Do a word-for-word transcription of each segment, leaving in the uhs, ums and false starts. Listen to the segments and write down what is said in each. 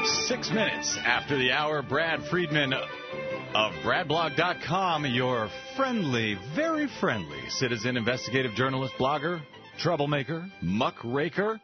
Six minutes after the hour, Brad Friedman of brad blog dot com, your friendly, very friendly citizen investigative journalist, blogger, troublemaker, muckraker,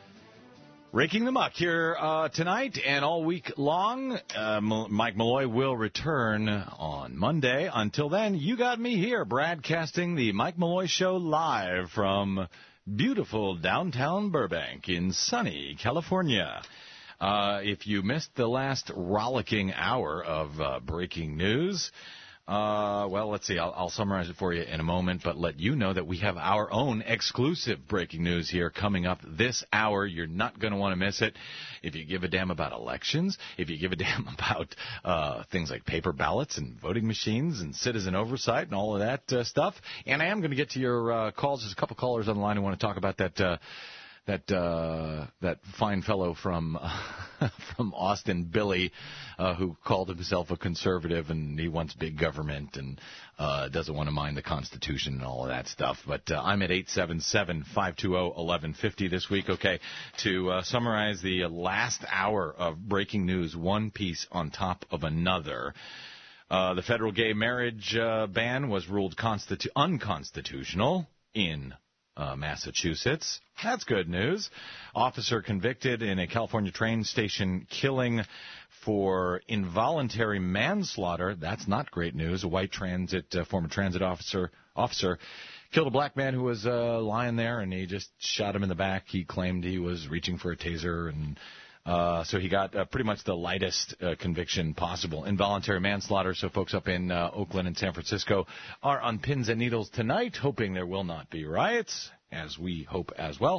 raking the muck here uh, tonight and all week long. Uh, M- Mike Malloy will return on Monday. Until then, you got me here, broadcasting the Mike Malloy Show live from beautiful downtown Burbank in sunny California. Uh, if you missed the last rollicking hour of uh, breaking news, uh, well, let's see. I'll, I'll summarize it for you in a moment, but let you know that we have our own exclusive breaking news here coming up this hour. You're not going to want to miss it. If you give a damn about elections, if you give a damn about uh, things like paper ballots and voting machines and citizen oversight and all of that uh, stuff. And I am going to get to your uh, calls. There's a couple callers on the line who want to talk about that uh, That uh, that fine fellow from uh, from Austin, Billy, uh, who called himself a conservative, and he wants big government and uh, doesn't want to mind the Constitution and all of that stuff. But uh, I'm at eight seven seven, five two zero, one one five zero this week, okay, to uh, summarize the last hour of breaking news, one piece on top of another. Uh, the federal gay marriage uh, ban was ruled constitu- unconstitutional in Uh, Massachusetts. That's good news. Officer convicted in a California train station killing for involuntary manslaughter. That's not great news. A white transit, uh, former transit officer, officer killed a black man who was uh, lying there, and he just shot him in the back. He claimed he was reaching for a taser, and Uh, so he got uh, pretty much the lightest uh, conviction possible, involuntary manslaughter. So folks up in uh, Oakland and San Francisco are on pins and needles tonight, hoping there will not be riots, as we hope as well.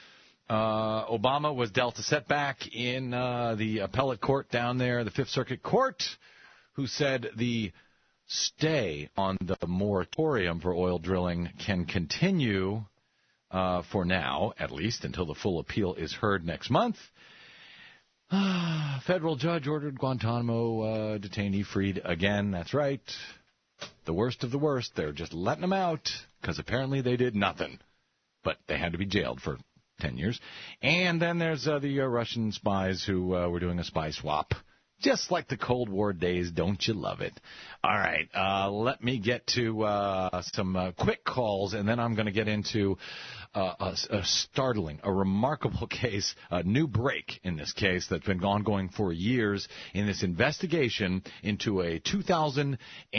Uh, Obama was dealt a setback in uh, the appellate court down there, the Fifth Circuit Court, who said the stay on the moratorium for oil drilling can continue uh, for now, at least until the full appeal is heard next month. Federal judge ordered Guantanamo uh, detainee freed again. That's right. The worst of the worst. They're just letting them out because apparently they did nothing. But they had to be jailed for ten years. And then there's uh, the uh, Russian spies who uh, were doing a spy swap. Just like the Cold War days. Don't you love it? All right. Uh, let me get to uh, some uh, quick calls, and then I'm going to get into uh, a, a startling, a remarkable case, a new break in this case that's been ongoing for years in this investigation into a two thousand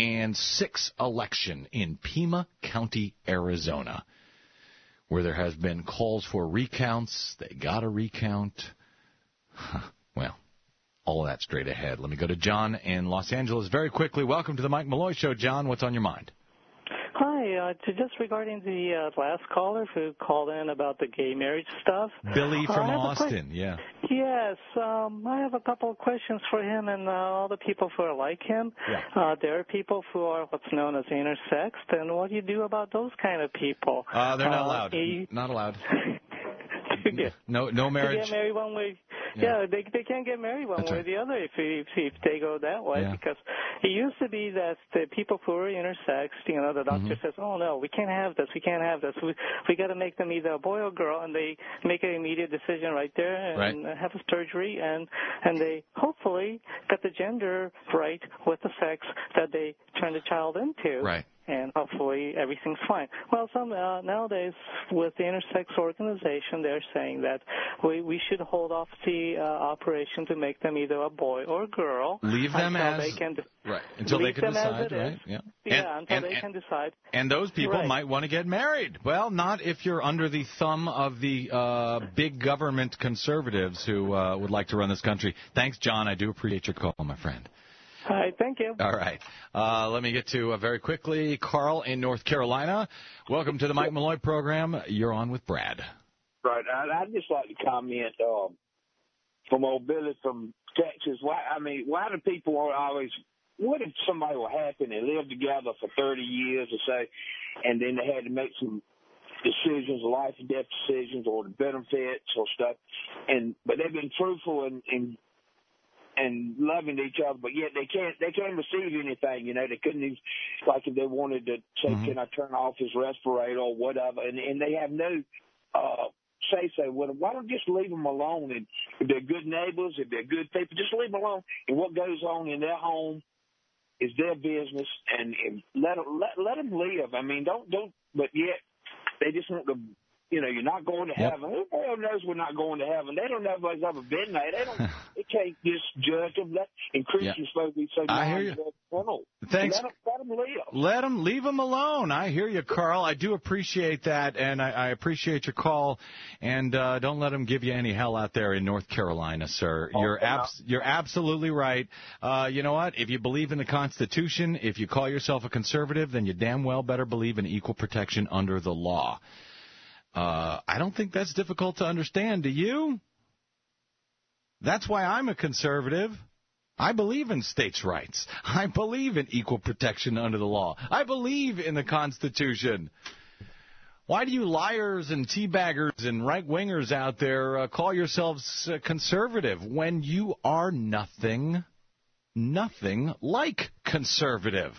six election in Pima County, Arizona, where there has been calls for recounts. They got a recount. Huh. Well. All of that straight ahead. Let me go to John in Los Angeles very quickly. Welcome to the Mike Malloy Show. John, what's on your mind? Hi. Uh, to just regarding the uh, last caller who called in about the gay marriage stuff. Billy from uh, Austin, yeah. Yes. Um, I have a couple of questions for him and uh, all the people who are like him. Yeah. Uh, there are people who are what's known as intersexed, and what do you do about those kind of people? Uh, they're not uh, allowed. He, not allowed. get, no no marriage. To get married one way. Yeah, yeah they they can't get married one That's way right. or the other if, if if they go that way, Yeah. because it used to be that the people who are intersex, you know, the doctor Mm-hmm. says, oh no, we can't have this, we can't have this, we we got to make them either a boy or girl, and they make an immediate decision right there and Right. have a surgery, and and they hopefully got the gender right with the sex that they turn the child into. Right. And hopefully everything's fine. Well, some uh, nowadays with the intersex organization, they're saying that we we should hold off the uh, operation to make them either a boy or a girl. Leave them until as they can de- right until they leave can them as decide, it right? is. Yeah. Yeah, and, until and, they and, can decide. And those people Right. might want to get married. Well, not if you're under the thumb of the uh, big government conservatives who uh, would like to run this country. Thanks, John. I do appreciate your call, my friend. All right, thank you. All right. Uh, let me get to uh, very quickly Carl in North Carolina. Welcome to the Mike Malloy program. You're on with Brad. Right. I, I'd just like to comment um, from old Billy from Texas. Why? I mean, why do people always? What if somebody were happy and they lived together for thirty years or so, and then they had to make some decisions, life and death decisions, or the benefits or stuff, and but they've been truthful and. and and loving each other, but yet they can't they can't receive anything. You know, they couldn't even, like if they wanted to say, mm-hmm. can I turn off his respirator or whatever, and and they have no uh, say so with them. Why don't you just leave them alone? And if they're good neighbors, if they're good people, just leave them alone. And what goes on in their home is their business, and, and let them let let them live. I mean, don't don't. But yet they just want to. You know, you're not going to yep. heaven. Who the hell knows we're not going to heaven? They don't know if I've ever been there. They don't. They can't just judge them. Let, and Christians yep. supposed to be so I hear you. Thanks. Let them, let them live. Let them leave them alone. I hear you, Carl. I do appreciate that, and I, I appreciate your call. And uh, don't let them give you any hell out there in North Carolina, sir. Oh, you're abs- you're absolutely right. Uh, you know what? If you believe in the Constitution, if you call yourself a conservative, then you damn well better believe in equal protection under the law. Uh, I don't think that's difficult to understand. Do you? That's why I'm a conservative. I believe in states' rights. I believe in equal protection under the law. I believe in the Constitution. Why do you liars and teabaggers and right-wingers out there uh, call yourselves uh, conservative when you are nothing, nothing like conservative?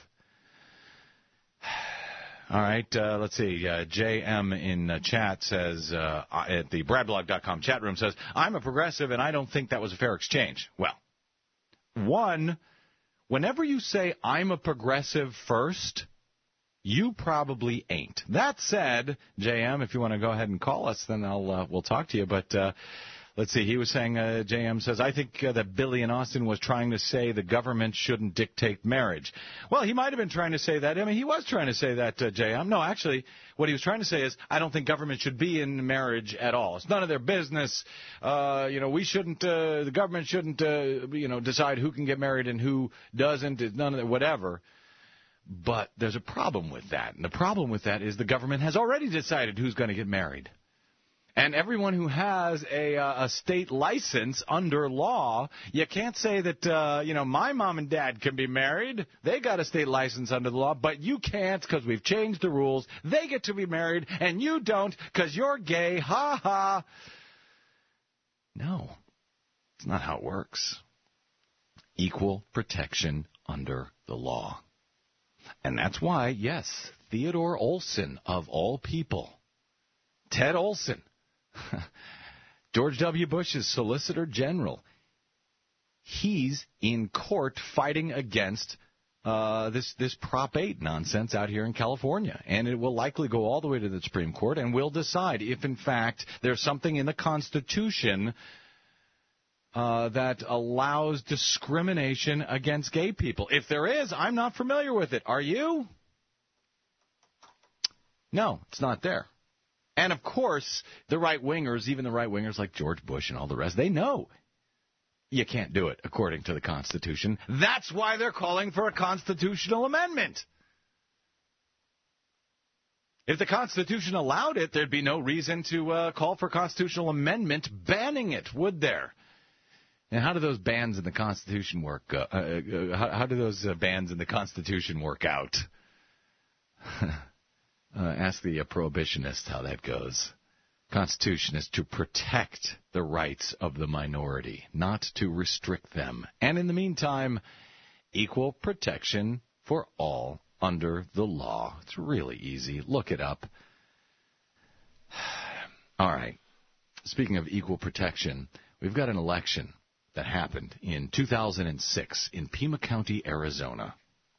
All right, uh, let's see. Uh, J M in uh, chat says, uh, at the brad blog dot com chat room says, I'm a progressive and I don't think that was a fair exchange. Well, one, whenever you say I'm a progressive first, you probably ain't. That said, J M, if you want to go ahead and call us, then I'll uh, we'll talk to you. But uh, let's see. He was saying, uh, J M says, I think uh, that Billy in Austin was trying to say the government shouldn't dictate marriage. Well, he might have been trying to say that. I mean, he was trying to say that, uh, J M. No, actually, what he was trying to say is, I don't think government should be in marriage at all. It's none of their business. Uh, you know, we shouldn't, uh, the government shouldn't, uh, you know, decide who can get married and who doesn't. It's none of that, whatever. But there's a problem with that. And the problem with that is the government has already decided who's going to get married. And everyone who has a, uh, a state license under law, you can't say that, uh, you know, my mom and dad can be married. They got a state license under the law, but you can't because we've changed the rules. They get to be married, and you don't because you're gay. Ha ha. No, it's not how it works. Equal protection under the law. And that's why, yes, Theodore Olson, of all people, Ted Olson, George W. Bush's Solicitor General, he's in court fighting against uh, this this Prop eight nonsense out here in California. And it will likely go all the way to the Supreme Court, and we'll decide if, in fact, there's something in the Constitution uh, that allows discrimination against gay people. If there is, I'm not familiar with it. Are you? No, it's not there. And, of course, the right-wingers, even the right-wingers like George Bush and all the rest, they know you can't do it according to the Constitution. That's why they're calling for a constitutional amendment. If the Constitution allowed it, there'd be no reason to uh, call for a constitutional amendment banning it, would there? And how do those bans in the Constitution work? Uh, uh, uh, how, how do those uh, bans in the Constitution work out? Uh, ask the uh, prohibitionist how that goes. Constitution is to protect the rights of the minority, not to restrict them. And in the meantime, equal protection for all under the law. It's really easy. Look it up. All right. Speaking of equal protection, we've got an election that happened in two thousand six in Pima County, Arizona.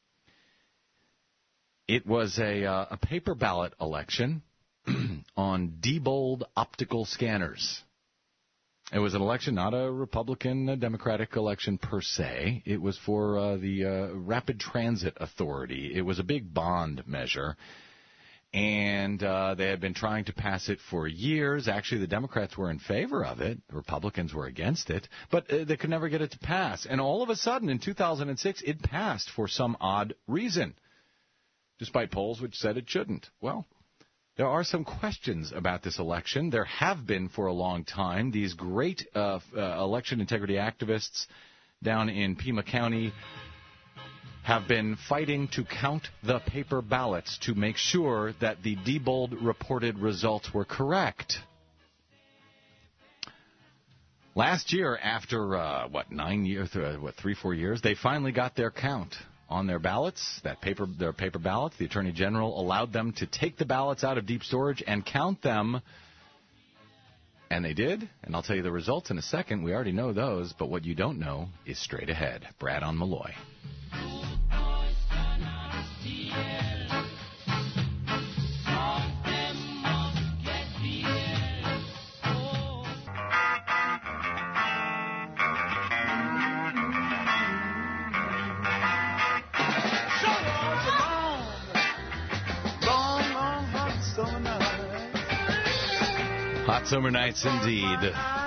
It was a, uh, a paper ballot election on Diebold optical scanners. It was an election, not a Republican uh, Democratic election per se. It was for uh, the uh, Rapid Transit Authority. It was a big bond measure, and uh, they had been trying to pass it for years. Actually, the Democrats were in favor of it. The Republicans were against it, but uh, they could never get it to pass. And all of a sudden, in two thousand six, it passed for some odd reason, despite polls which said it shouldn't. Well, there are some questions about this election. There have been for a long time. These great uh, uh, election integrity activists down in Pima County have been fighting to count the paper ballots to make sure that the Diebold reported results were correct. Last year, after, uh, what, nine years, uh, what, three, four years, they finally got their count on their ballots, that paper, their paper ballots. The Attorney General allowed them to take the ballots out of deep storage and count them And they did, and I'll tell you the results in a second. We already know those, but what you don't know is straight ahead. Brad on Malloy. Hot summer nights indeed.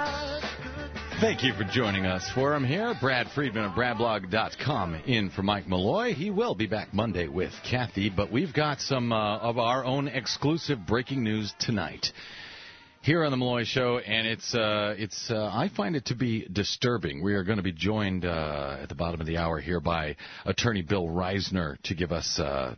Thank you for joining us for him here. Brad Friedman of Brad Blog dot com in for Mike Malloy. He will be back Monday with Kathy, but we've got some uh, of our own exclusive breaking news tonight here on the Malloy Show, and it's uh, it's uh, I find it to be disturbing. We are going to be joined uh, at the bottom of the hour here by attorney Bill Reisner to give us uh,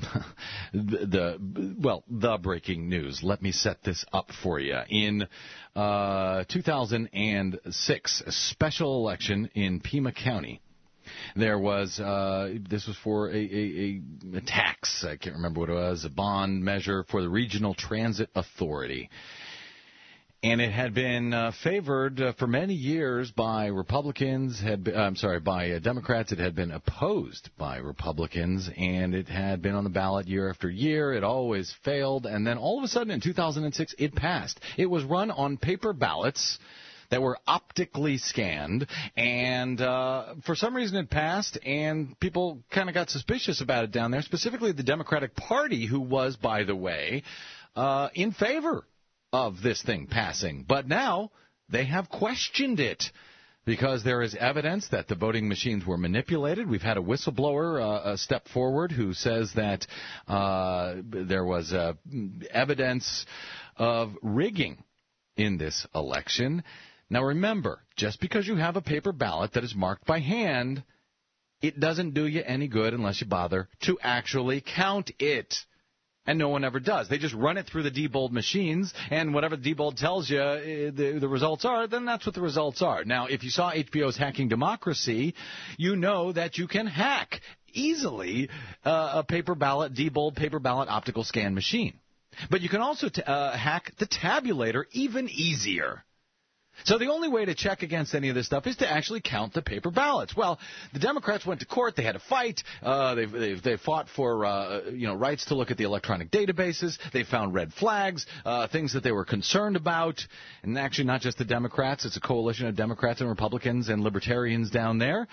the, the well the breaking news. Let me set this up for you. In uh, two thousand six, a special election in Pima County, there was, uh, this was for a, a, a tax, I can't remember what it was, a bond measure for the Regional Transit Authority. And it had been uh, favored uh, for many years by Republicans. Had been, uh, I'm sorry, by uh, Democrats. It had been opposed by Republicans, and it had been on the ballot year after year. It always failed, and then all of a sudden, in two thousand six, it passed. It was run on paper ballots that were optically scanned, and uh, for some reason it passed, and people kind of got suspicious about it down there, specifically the Democratic Party, who was, by the way, uh, in favor of this thing passing. But now they have questioned it because there is evidence that the voting machines were manipulated. We've had a whistleblower uh, step forward who says that uh, there was uh, evidence of rigging in this election. Now remember, just because you have a paper ballot that is marked by hand, it doesn't do you any good unless you bother to actually count it. And no one ever does. They just run it through the Diebold machines, and whatever Diebold tells you the, the results are, then that's what the results are. Now, if you saw H B O's Hacking Democracy, you know that you can hack easily uh, a paper ballot, Diebold paper ballot optical scan machine. But you can also t- uh, hack the tabulator even easier. So the only way to check against any of this stuff is to actually count the paper ballots. Well, the Democrats went to court. They had a fight. Uh, they they they fought for uh, you know rights to look at the electronic databases. They found red flags, uh, things that they were concerned about. And actually, not just the Democrats. It's a coalition of Democrats and Republicans and libertarians down there.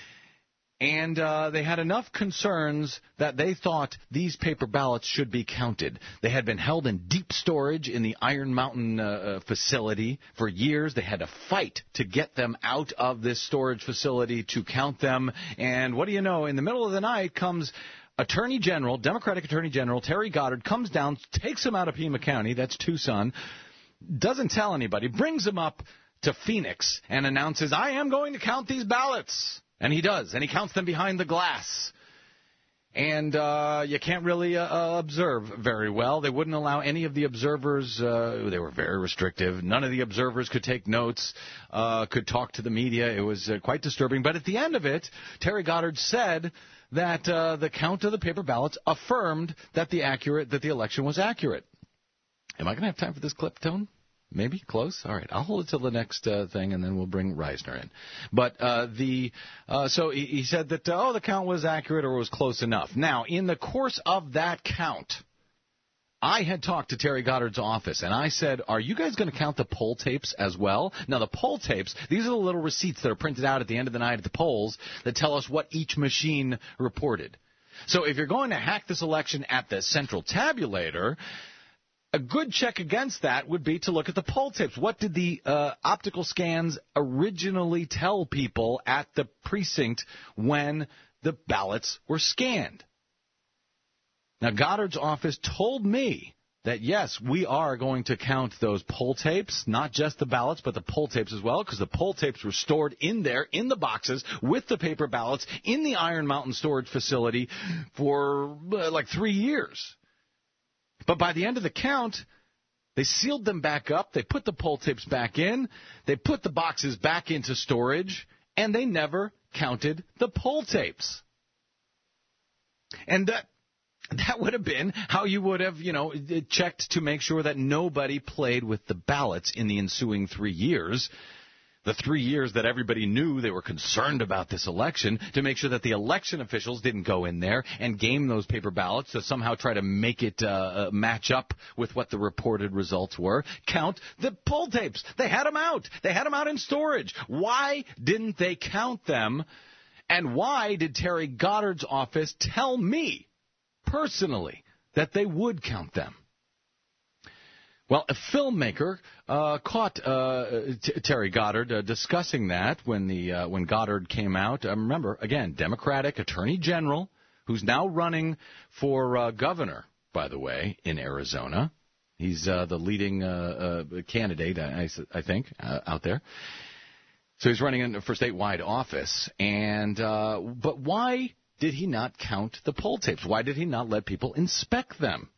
And uh, they had enough concerns that they thought these paper ballots should be counted. They had been held in deep storage in the Iron Mountain uh, facility for years. They had to fight to get them out of this storage facility to count them. And what do you know? In the middle of the night comes Attorney General, Democratic Attorney General Terry Goddard, comes down, takes them out of Pima County, that's Tucson, doesn't tell anybody, brings them up to Phoenix and announces, I am going to count these ballots. And he does, and he counts them behind the glass. And uh, you can't really uh, observe very well. They wouldn't allow any of the observers. Uh, they were very restrictive. None of the observers could take notes, uh, could talk to the media. It was uh, quite disturbing. But at the end of it, Terry Goddard said that uh, the count of the paper ballots affirmed that the accurate that the election was accurate. Am I going to have time for this clip, Tone? Maybe? Close? All right. I'll hold it till the next uh, thing, and then we'll bring Reisner in. But uh, the uh, so he, he said that, uh, oh, the count was accurate or was close enough. Now, in the course of that count, I had talked to Terry Goddard's office, and I said, are you guys going to count the poll tapes as well? Now, the poll tapes, these are the little receipts that are printed out at the end of the night at the polls that tell us what each machine reported. So if you're going to hack this election at the central tabulator, a good check against that would be to look at the poll tapes. What did the uh, optical scans originally tell people at the precinct when the ballots were scanned? Now, Goddard's office told me that, yes, we are going to count those poll tapes, not just the ballots, but the poll tapes as well, because the poll tapes were stored in there, in the boxes, with the paper ballots, in the Iron Mountain storage facility for uh, like three years. But by the end of the count, they sealed them back up, they put the poll tapes back in, they put the boxes back into storage, and they never counted the poll tapes. And that, That would have been how you would have, you know, checked to make sure that nobody played with the ballots in the ensuing three years. The three years that everybody knew they were concerned about this election, to make sure that the election officials didn't go in there and game those paper ballots to somehow try to make it uh, match up with what the reported results were. Count the poll tapes. They had them out. They had them out in storage. Why didn't they count them? And why did Terry Goddard's office tell me personally that they would count them? Well, a filmmaker uh, caught uh, T- Terry Goddard uh, discussing that when the uh, when Goddard came out. Uh, remember, again, Democratic Attorney General, who's now running for uh, governor, by the way, in Arizona. He's uh, the leading uh, uh, candidate, I, I think, uh, out there. So he's running in for statewide office. And uh, but why did he not count the poll tapes? Why did he not let people inspect them?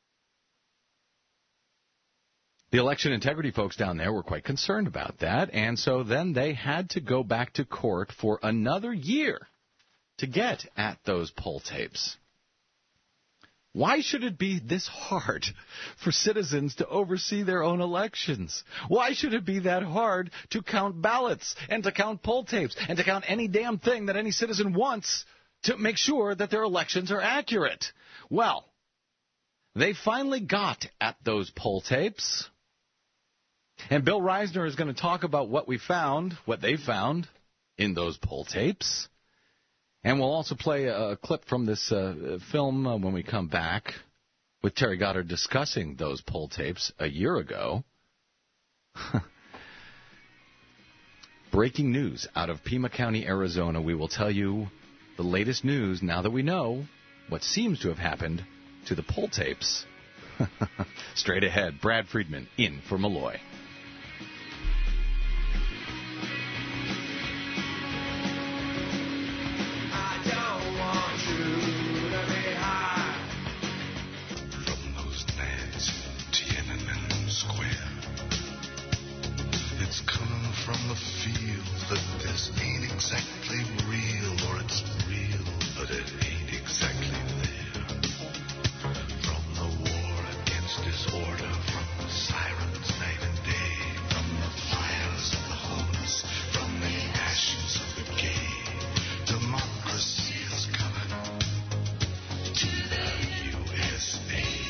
The election integrity folks down there were quite concerned about that, and so then they had to go back to court for another year to get at those poll tapes. Why should it be this hard for citizens to oversee their own elections? Why should it be that hard to count ballots and to count poll tapes and to count any damn thing that any citizen wants to make sure that their elections are accurate? Well, they finally got at those poll tapes. And Bill Reisner is going to talk about what we found, what they found in those poll tapes. And we'll also play a clip from this uh, film uh, when we come back with Terry Goddard discussing those poll tapes a year ago. Breaking news out of Pima County, Arizona. We will tell you the latest news now that we know what seems to have happened to the poll tapes. Straight ahead, Brad Friedman in for Malloy. From the field that this ain't exactly real, or it's real, but it ain't exactly there. From the war against disorder, from the sirens night and day, from the fires of the homeless, from the ashes of the gay, democracy is coming to the U S A.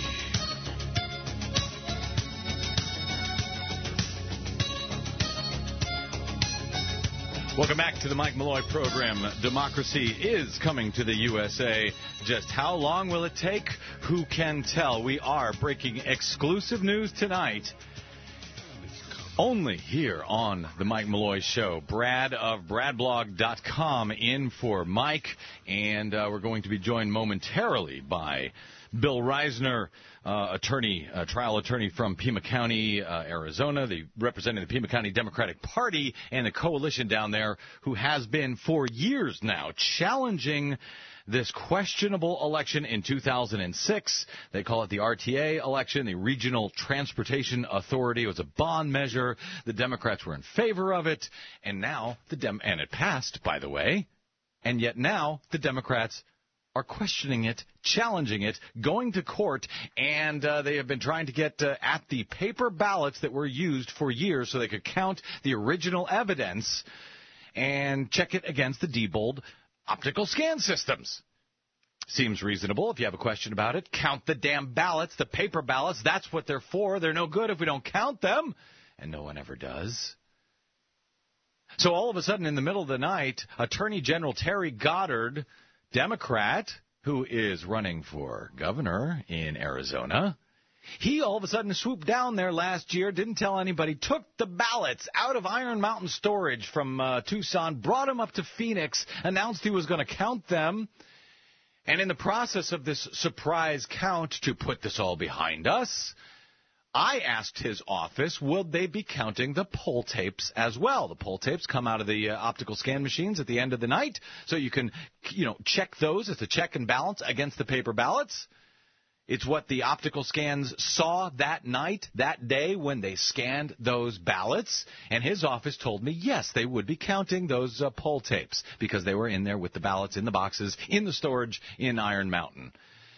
Welcome back to the Mike Malloy program. Democracy is coming to the U S A. Just how long will it take? Who can tell? We are breaking exclusive news tonight. Only here on the Mike Malloy Show. Brad of brad blog dot com in for Mike. And uh, we're going to be joined momentarily by Bill Reisner, uh, attorney, uh, trial attorney from Pima County, uh, Arizona, the representing the Pima County Democratic Party and the coalition down there, who has been for years now challenging this questionable election in two thousand six. They call it the R T A election, the Regional Transportation Authority. It was a bond measure. The Democrats were in favor of it, and now the Dem- and it passed, by the way, and yet now the Democrats are questioning it, challenging it, going to court, and uh, they have been trying to get uh, at the paper ballots that were used for years so they could count the original evidence and check it against the Diebold optical scan systems. Seems reasonable. If you have a question about it, count the damn ballots, the paper ballots. That's what they're for. They're no good if we don't count them, and no one ever does. So all of a sudden, in the middle of the night, Attorney General Terry Goddard, Democrat, who is running for governor in Arizona, he all of a sudden swooped down there last year, didn't tell anybody, took the ballots out of Iron Mountain storage from uh, Tucson, brought them up to Phoenix, announced he was going to count them, and in the process of this surprise count to put this all behind us, I asked his office, would they be counting the poll tapes as well? The poll tapes come out of the uh, optical scan machines at the end of the night, so you can, you know, check those. It's a check and balance against the paper ballots. It's what the optical scans saw that night, that day, when they scanned those ballots. And his office told me, yes, they would be counting those uh, poll tapes because they were in there with the ballots in the boxes in the storage in Iron Mountain.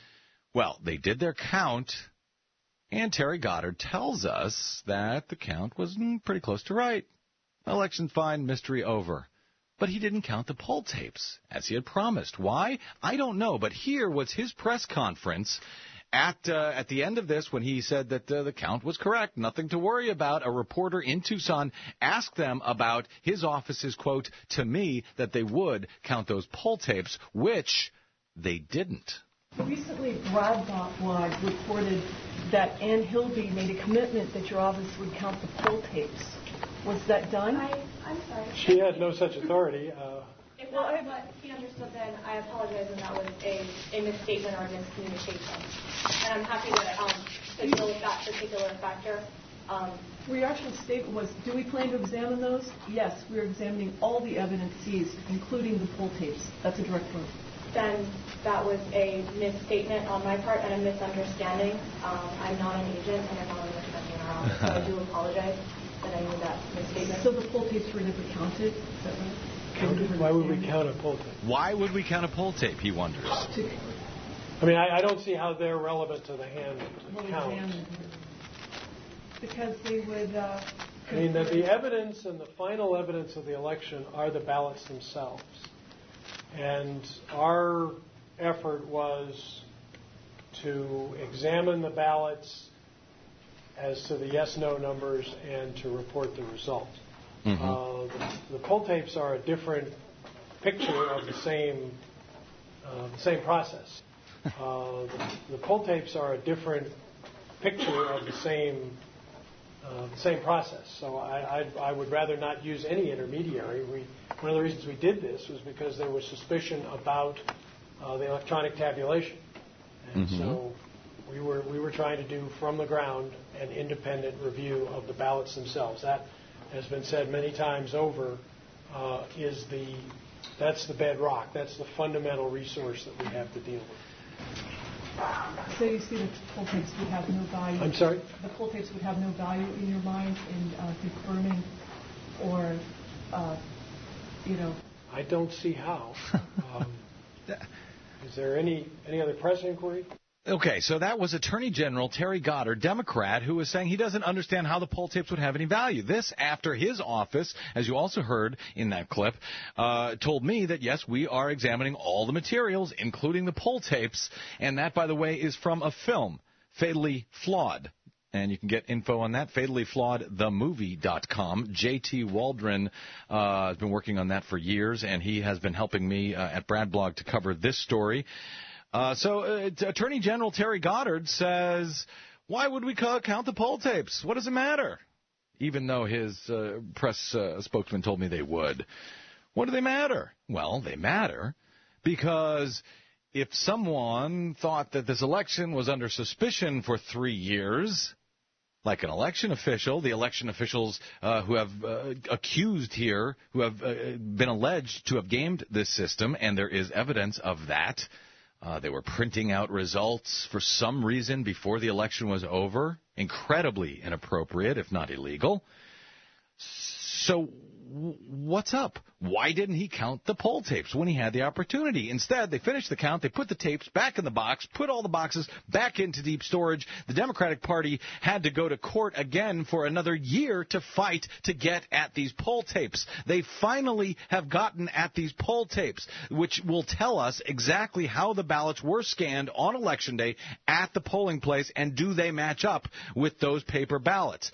Well, they did their count, and Terry Goddard tells us that the count was mm, pretty close to right. Election fine, mystery over. But he didn't count the poll tapes, as he had promised. Why? I don't know, but here was his press conference at uh, at the end of this when he said that uh, the count was correct, nothing to worry about. A reporter in Tucson asked them about his office's quote to me that they would count those poll tapes, which they didn't. Recently, Brad Blog reported that Ann Hilby made a commitment that your office would count the poll tapes. Was that done? I, I'm sorry. She had no such authority. Uh, If well, that's what he understood, then I apologize, and that was a, a misstatement or a miscommunication. And I'm happy to, um, to deal with that particular factor. Um, Well, your actual statement was, do we plan to examine those? Yes, we're examining all the evidence seized, including the poll tapes. That's a direct quote. Then that was a misstatement on my part and a misunderstanding. Um, I'm not an agent, and I'm not representing our office, so I do apologize that I made that misstatement. So the poll tapes were never counted? Is that right? counted? Why would we count a poll tape? Why would we count a poll tape, he wonders. I mean, I, I don't see how they're relevant to the hand count. Because they would... Uh, I mean, the, the evidence and the final evidence of the election are the ballots themselves. And our effort was to examine the ballots as to the yes-no numbers and to report the result. Mm-hmm. Uh, the, the poll tapes are a different picture of the same uh, the same process. Uh, the, the poll tapes are a different picture of the same uh, the same process. So I, I, I would rather not use any intermediary. We, one of the reasons we did this was because there was suspicion about uh, the electronic tabulation, and mm-hmm. so we were we were trying to do from the ground an independent review of the ballots themselves. That has been said many times over. Uh, is the that's the bedrock. That's the fundamental resource that we have to deal with. So you see the poll tapes would have no value. I'm sorry? The poll tapes would have no value in your mind in uh, confirming or, uh, you know. I don't see how. Um, is there any, any other press inquiry? Okay, so that was Attorney General Terry Goddard, Democrat, who was saying he doesn't understand how the poll tapes would have any value. This after his office, as you also heard in that clip, uh, told me that, yes, we are examining all the materials, including the poll tapes, and that, by the way, is from a film, Fatally Flawed. And you can get info on that, fatally flawed the movie dot com. J T Waldron uh, has been working on that for years, and he has been helping me uh, at Brad Blog to cover this story. Uh, so uh, Attorney General Terry Goddard says, why would we count the poll tapes? What does it matter? Even though his uh, press uh, spokesman told me they would. What do they matter? Well, they matter because if someone thought that this election was under suspicion for three years, like an election official, the election officials uh, who have uh, accused here, who have uh, been alleged to have gamed this system, and there is evidence of that. Uh, they were printing out results for some reason before the election was over. Incredibly inappropriate, if not illegal. So w- what's up? Why didn't he count the poll tapes when he had the opportunity? Instead, they finished the count, they put the tapes back in the box, put all the boxes back into deep storage. The Democratic Party had to go to court again for another year to fight to get at these poll tapes. They finally have gotten at these poll tapes, which will tell us exactly how the ballots were scanned on Election Day at the polling place, and do they match up with those paper ballots.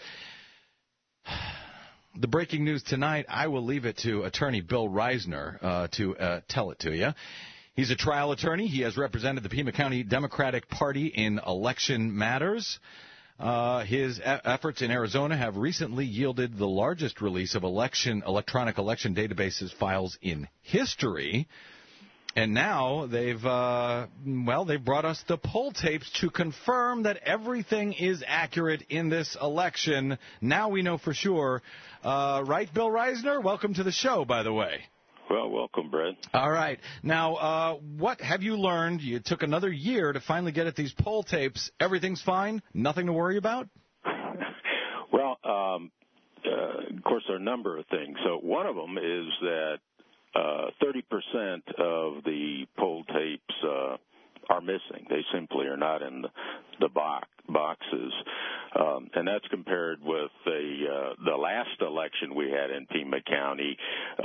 The breaking news tonight, I will leave it to attorney Bill Reisner uh, to uh, tell it to you. He's a trial attorney. He has represented the Pima County Democratic Party in election matters. Uh, his e- efforts in Arizona have recently yielded the largest release of election electronic election databases files in history. And now they've, uh, well, they've brought us the poll tapes to confirm that everything is accurate in this election. Now we know for sure. Uh, right, Bill Reisner? Welcome to the show, by the way. Well, welcome, Brad. All right. Now, uh, what have you learned? You took another year to finally get at these poll tapes. Everything's fine? Nothing to worry about? Well, um, uh, of course, there are a number of things. So one of them is that Uh, thirty percent of the poll tapes uh, are missing. They simply are not in the, the box, boxes. Um, and that's compared with the uh, the last election we had in Pima County.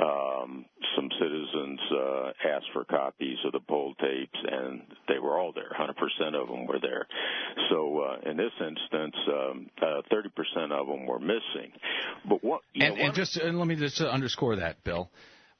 Um, some citizens uh, asked for copies of the poll tapes, and they were all there. one hundred percent of them were there. So uh, in this instance, um, uh, thirty percent of them were missing. But what? You and, know, and just and let me just underscore that, Bill.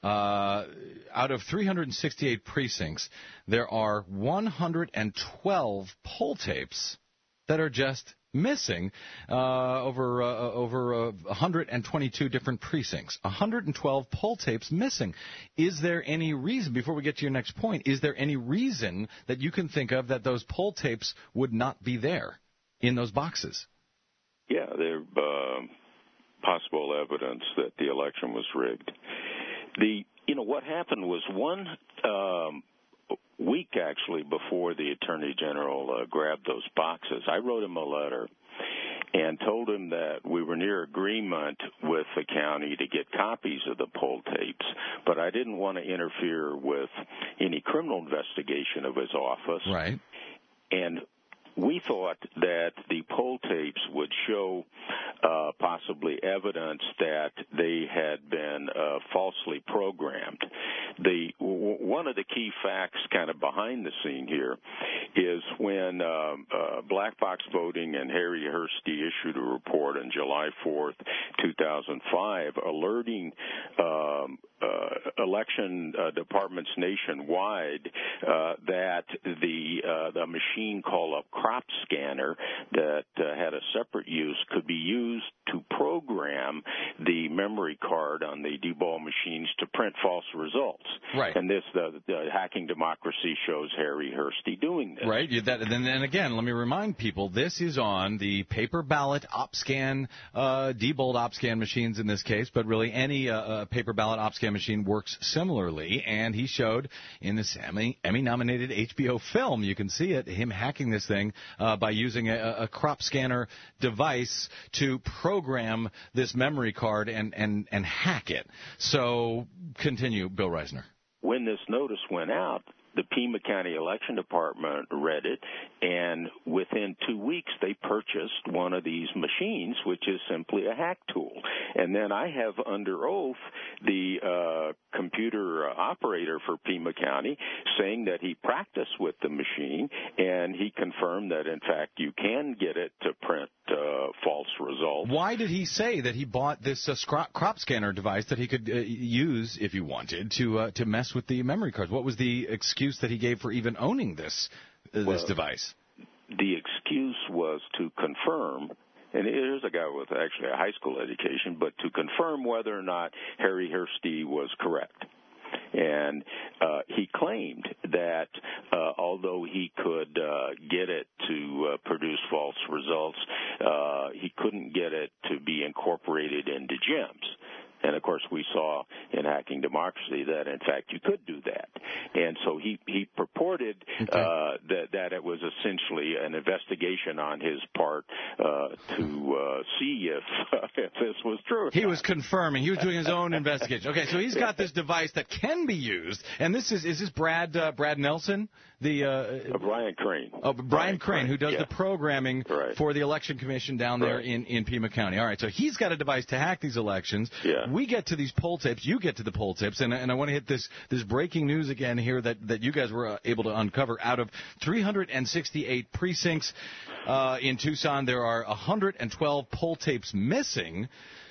Uh, out of three hundred sixty-eight precincts, there are one hundred twelve poll tapes that are just missing uh, over uh, over uh, one hundred twenty-two different precincts. one hundred twelve poll tapes missing. Is there any reason, before we get to your next point, is there any reason that you can think of that those poll tapes would not be there in those boxes? Yeah, they're uh, possible evidence that the election was rigged. The you know what happened was one um, week actually before the Attorney General uh, grabbed those boxes, I wrote him a letter and told him that we were near agreement with the county to get copies of the poll tapes, but I didn't want to interfere with any criminal investigation of his office. Right. And we thought that the poll tapes would show uh, possibly evidence that they had been uh, falsely programmed. The w- one of the key facts kind of behind the scene here is when um, uh, Black Box Voting and Harry Hursty issued a report on July fourth, two thousand five, alerting um, uh, election uh, departments nationwide uh, that the uh, the machine called a crop scanner that uh, had a separate use could be used to program the memory card on the D-ball machines to print false results. Right. And this, the, the Hacking Democracy shows Harry Hursty doing this. Right. That, and then again, let me remind people, this is on the paper ballot OpScan, uh, Diebold OpScan machines in this case, but really any uh, uh, paper ballot OpScan machine works similarly. And he showed in this Emmy, Emmy-nominated H B O film, you can see it, him hacking this thing uh, by using a, a crop scanner device to program this memory card and, and, and hack it. So continue, Bill Reisner. When this notice went out, the Pima County Election Department read it, and within two weeks they purchased one of these machines, which is simply a hack tool. And then I have under oath the uh, computer operator for Pima County saying that he practiced with the machine, and he confirmed that, in fact, you can get it to print uh, false results. Why did he say that he bought this uh, scrop, crop scanner device that he could uh, use, if he wanted, to uh, to mess with the memory cards? What was the excuse that he gave for even owning this uh, well, this device? The excuse was to confirm, and here's a guy with actually a high school education, but to confirm whether or not Harry Hursty was correct. And uh, he claimed that uh, although he could uh, get it to uh, produce false results, uh, he couldn't get it to be incorporated into GEMS. And, of course, we saw in Hacking Democracy that, in fact, you could do that. And so he, he purported okay. uh, that, that it was essentially an investigation on his part uh, to uh, see if, uh, if this was true. He was confirming. He was doing his own investigation. Okay, so he's got this device that can be used. And this is, is this Brad uh, Brad Nelson? The uh, uh, Brian Crane. Oh, Brian, Brian Crane, Crane, who does yeah. the programming right. for the Election Commission down there right. in, in Pima County. All right, so he's got a device to hack these elections. Yeah. We get to these poll tapes. You get to the poll tapes, and, and I want to hit this this breaking news again here that, that you guys were uh, able to uncover. Out of three hundred sixty-eight precincts uh, in Tucson, there are one hundred twelve poll tapes missing.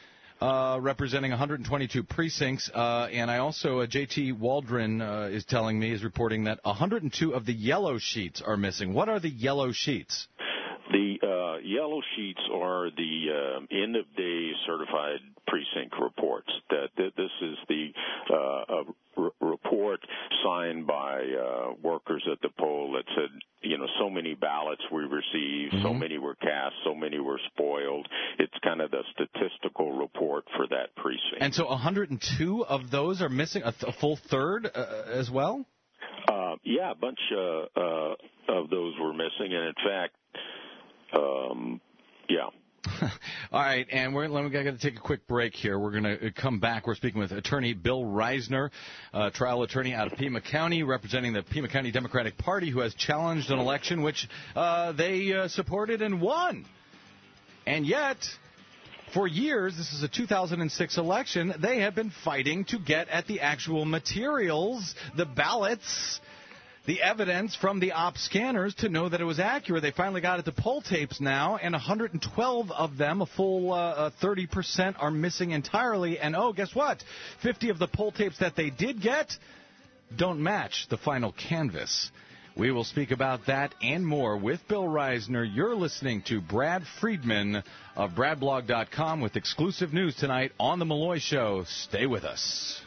Uh, representing one hundred twenty-two precincts, uh, and I also, uh, J T Waldron uh, is telling me, is reporting that one hundred two of the yellow sheets are missing. What are the yellow sheets? The uh, yellow sheets are the uh, end-of-day certified precinct reports. That th- this is the uh, r- report signed by uh, workers at the poll that said, you know, so many ballots we received, mm-hmm. so many were cast, so many were spoiled. It's kind of the statistical report for that precinct. And so one hundred two of those are missing, a, th- a full third uh, as well? Uh, yeah, a bunch uh, uh, of those were missing, and in fact, Um, yeah, All right, and we're we're going to take a quick break here. We're going to come back. We're speaking with attorney Bill Reisner, uh, trial attorney out of Pima County, representing the Pima County Democratic Party, who has challenged an election which uh, they uh, supported and won. And yet, for years, this is a two thousand six election, they have been fighting to get at the actual materials, the ballots, the evidence from the op scanners to know that it was accurate. They finally got it to poll tapes now, and one hundred twelve of them, a full uh, thirty percent, are missing entirely. And, oh, guess what? fifty of the poll tapes that they did get don't match the final canvas. We will speak about that and more with Bill Reisner. You're listening to Brad Friedman of Brad Blog dot com with exclusive news tonight on The Malloy Show. Stay with us.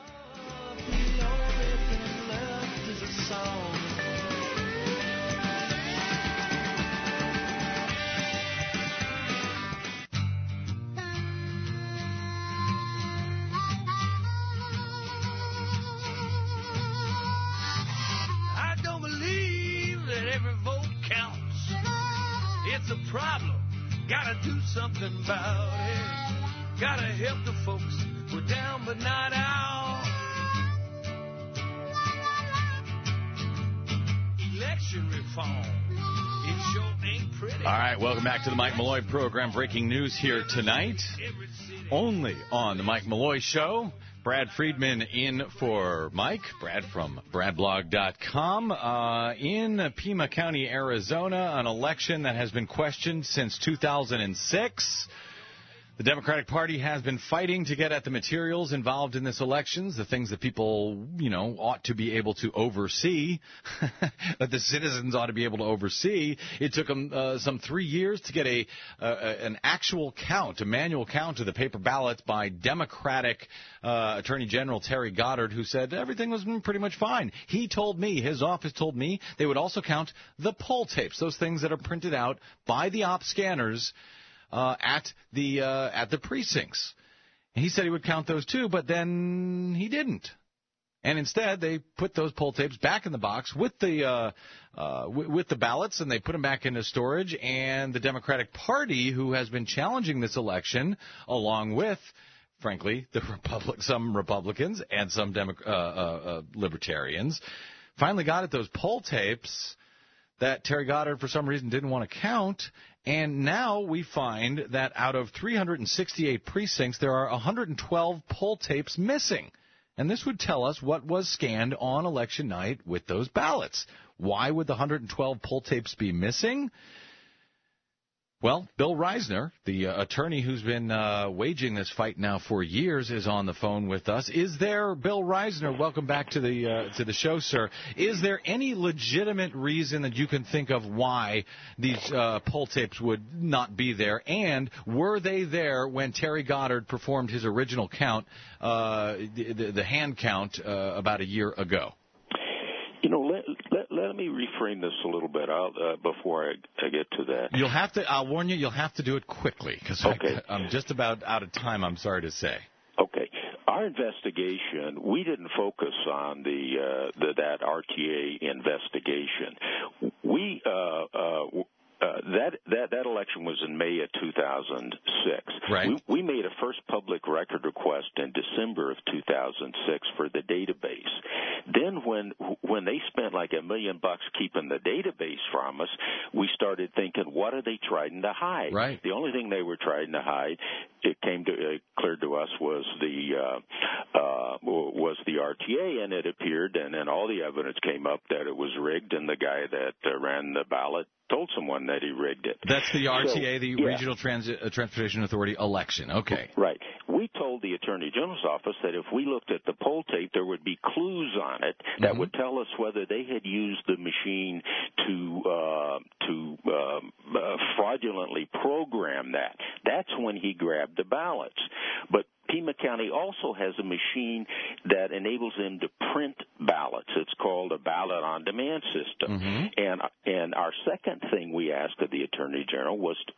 It's a problem, gotta do something about it. Gotta help the folks, we're down but not out. Election reform, it sure ain't pretty. All right, welcome back to the Mike Malloy program. Breaking news here tonight, only on the Mike Malloy Show. Brad Friedman in for Mike. Brad from Brad Blog dot com. Uh, in Pima County, Arizona, an election that has been questioned since two thousand six. The Democratic Party has been fighting to get at the materials involved in this elections, the things that people, you know, ought to be able to oversee, that the citizens ought to be able to oversee. It took them uh, some three years to get a uh, an actual count, a manual count of the paper ballots by Democratic uh, Attorney General Terry Goddard, who said everything was pretty much fine. He told me, his office told me, they would also count the poll tapes, those things that are printed out by the op scanners Uh, at the uh, at the precincts. And he said he would count those too, but then he didn't. And instead, they put those poll tapes back in the box with the uh, uh, w- with the ballots, and they put them back into storage. And the Democratic Party, who has been challenging this election, along with, frankly, the Republic, some Republicans and some Demo- uh, uh, uh, Libertarians, finally got at those poll tapes that Terry Goddard, for some reason, didn't want to count. And now we find that out of three hundred sixty-eight precincts, there are one hundred twelve poll tapes missing. And this would tell us what was scanned on election night with those ballots. Why would the one hundred twelve poll tapes be missing? Well, Bill Reisner, the uh, attorney who's been uh, waging this fight now for years, is on the phone with us. Is there, Bill Reisner, welcome back to the uh, to the show, sir. Is there any legitimate reason that you can think of why these uh, poll tapes would not be there? And were they there when Terry Goddard performed his original count, uh, the, the hand count, uh, about a year ago? You know, let, let, let me reframe this a little bit I'll, uh, before I, I get to that. You'll have to, I'll warn you, you'll have to do it quickly, because okay. I'm just about out of time, I'm sorry to say. Okay. Our investigation, we didn't focus on the, uh, the that R T A investigation. We uh, uh, Uh, that, that that election was in May of two thousand six. Right. We, we made a first public record request in December of two thousand six for the database. Then when when they spent like a million bucks keeping the database from us, we started thinking, what are they trying to hide? Right. The only thing they were trying to hide, it came to uh, clear to us, was the uh, uh, was the R T A, and it appeared, and then all the evidence came up that it was rigged, and the guy that uh, ran the ballot told someone that he rigged it. That's the R T A, so, the yeah. Regional Transit, uh, Transportation Authority election. Okay. Right. We told the Attorney General's office that if we looked at the poll tape, there would be clues on it that mm-hmm. would tell us whether they had used the machine to uh, to um, uh, fraudulently program that. That's when he grabbed the ballots. But Pima County also has a machine that enables them to print ballots. It's called a ballot on demand system. Mm-hmm. And and our second thing we asked of the Attorney General was to,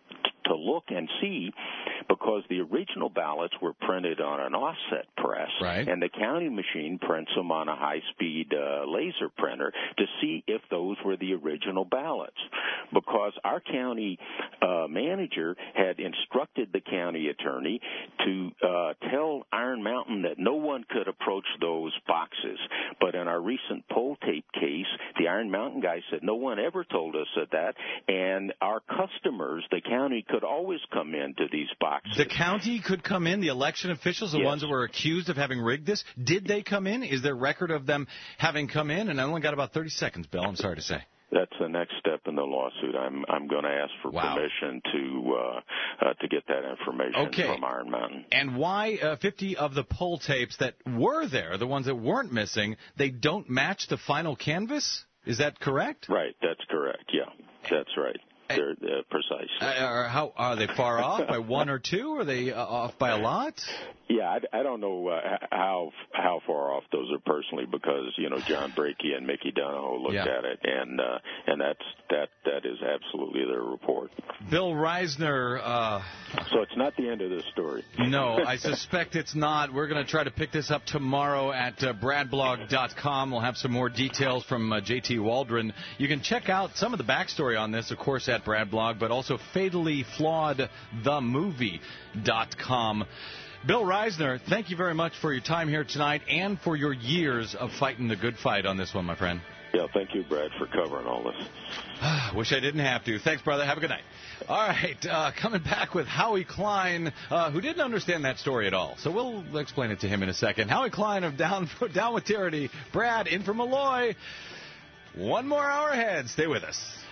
to look and see, because the original ballots were printed on an offset press, right. and the county machine prints them on a high-speed uh, laser printer to see if those were the original ballots. Because our county uh, manager had instructed the county attorney to uh, tell Iron Mountain that no one could approach those boxes. But in our recent poll tape case, the Iron Mountain guy said no one ever told us that, and our customers, the county, could always come into these boxes. The county could come in, the election officials, the yes. ones that were accused of having rigged this, did they come in? Is there record of them having come in? And I only got about thirty seconds, Bill, I'm sorry to say. That's the next step in the lawsuit. I'm I'm going to ask for wow. permission to uh, uh, to get that information okay. from Iron Mountain. And why uh, fifty of the poll tapes that were there, the ones that weren't missing, they don't match the final canvas? Is that correct? Right, that's correct. Yeah, that's right. They're uh, precise. Uh, how are they far off by one or two? Are they uh, off by a lot? Yeah, I, I don't know uh, how how far off those are personally, because you know John Brakey and Mickey Donahoe looked yeah. at it, and uh, and that's that that is absolutely their report. Bill Reisner. Uh, so it's not the end of this story. No, I suspect it's not. We're going to try to pick this up tomorrow at uh, brad blog dot com. We'll have some more details from uh, J T Waldron. You can check out some of the backstory on this, of course, at Bradblog, but also fatally flawed the movie dot com. Bill Reisner, thank you very much for your time here tonight and for your years of fighting the good fight on this one, my friend. Yeah, thank you, Brad, for covering all this. Wish I didn't have to. Thanks, brother. Have a good night. All right, uh, coming back with Howie Klein, uh, who didn't understand that story at all. So we'll explain it to him in a second. Howie Klein of Down, Down with Tyranny. Brad, in from Malloy. One more hour ahead. Stay with us.